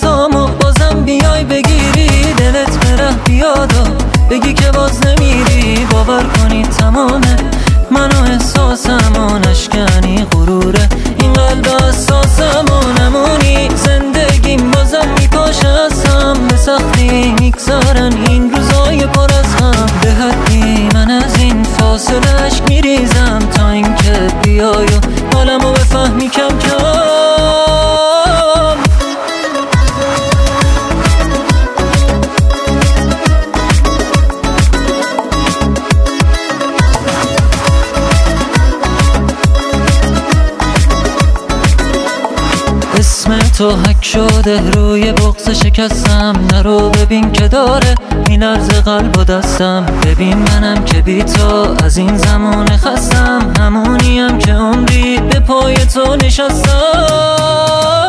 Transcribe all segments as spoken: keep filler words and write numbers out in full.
دستامو بازم بیای بگیری، دلت بره بیاد و بگی که باز نمیری. باور کنی تمامه منو احساسمو نشکنی، غروره این قلب اساسمو نمونی. زندگیم بازم میپاشه ازم، به سختی میگذارن این روزای پر از غم. به حدی من از این فاصله عشق میریزم تا اینکه بیای و حالمو بفهمی کم کم. اسم تو حک شده روی بغض شکستم، نرو ببین که داره میلرز قلب و دستم. ببین منم که بی تو از این زمان خستم، همونیم که عمری به پای تو نشستم.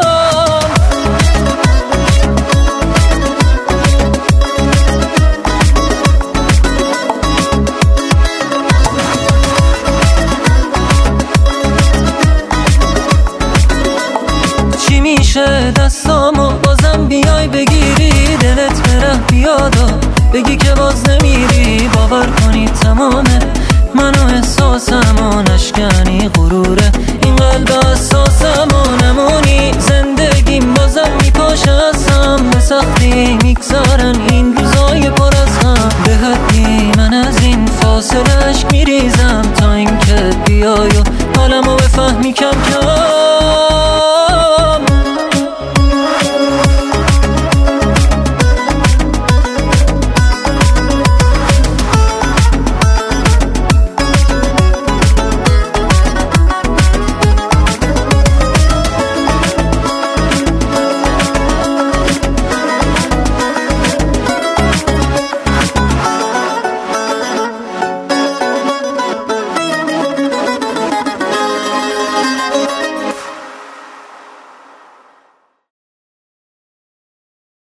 چی میشه دستامو بازم بیای بگیری، دلت بره بیاد و بگی که باز نمیری. باور کنی تمامه منو احساسمو نشکنی، غروره این قلب اساسمو نمونی. زندگیم بازم میپاشه ازم، به سختی میگذارن این روزای پر از غم. به حدی من از این فاصله عشق میریزم تا اینکه بیای و حالمو بفهمی کم کم.